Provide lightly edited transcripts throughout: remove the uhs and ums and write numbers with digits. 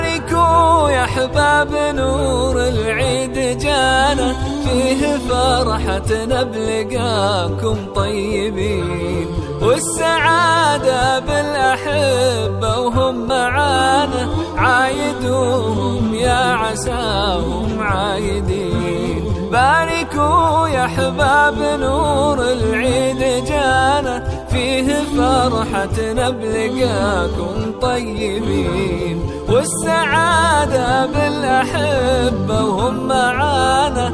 باركوا يا أحباب نور العيد جانا، فيه فرحتنا بلقاكم طيبين، والسعادة بالأحبة وهم معانا، عايدوهم يا عساهم عايدين. باركوا يا أحباب نور العيد جانا، فيه فرحتنا بلقاكم طيبين، والسعادة بالأحبة وهم معانا،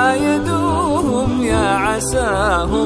عايدوهم يا عساهم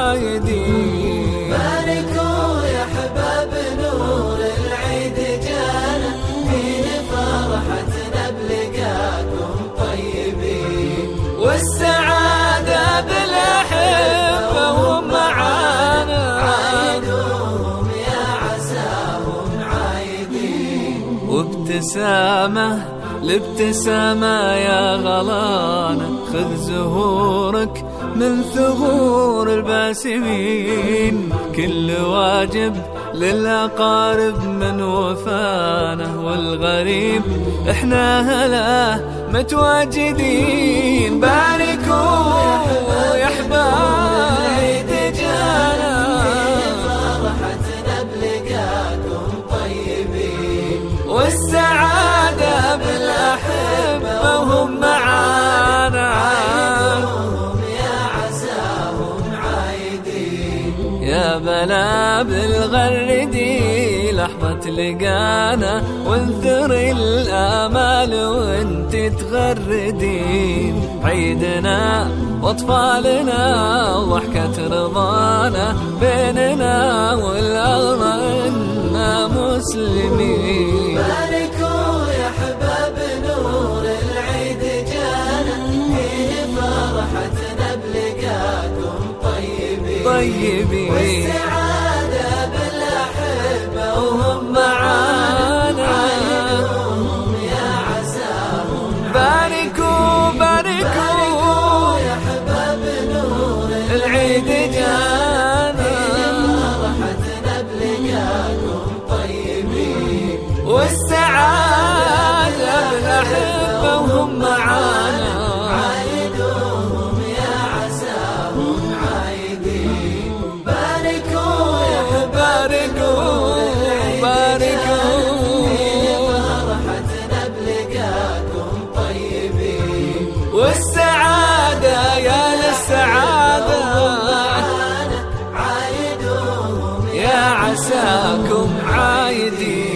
عايدين. باركوا يا أحباب نور العيد جانا، فيه فرحتنا بلقاكم طيبين، والسعادة بالأحبة وهم معانا، عايدوهم يا عساهم عايدين. وابتسامة الابتسامة يا غلانة، خذ زهورك من ثغور الباسمين، كل واجب للأقارب من وفانا، والغريب احنا هلا متواجدين. باركوا يا أحباب جانا، فرحتنا بلقاكم طيبين، والسعادة بالأحبة وهم معانا، عايدوهم يا عساهم عايدين. يا بلا بالغردي لحظة لقانا، وانثر الآمال وانت تغردين، عيدنا واطفالنا وضحكة رضانا، بيننا والأغمى إنا مسلمين. باركوا يا أحباب نور العيد جانا، فيه فرحتنا بلقاكم طيبين، والسعادة بالأحبة وهم معانا، عايدوهم يا عساهم. باركوا يا أحباب نور العيد جانا، فرحتنا بلقاكم طيبين، والسعادة بالأحبة وهم معانا، عايدوهم يا عساهم عايدين. باركوا يا أحباب نور العيد جانا، فرحتنا بلقاكم طيبين، والسعادة يا للسعادة، عايدوهم يا عساكم عايدين.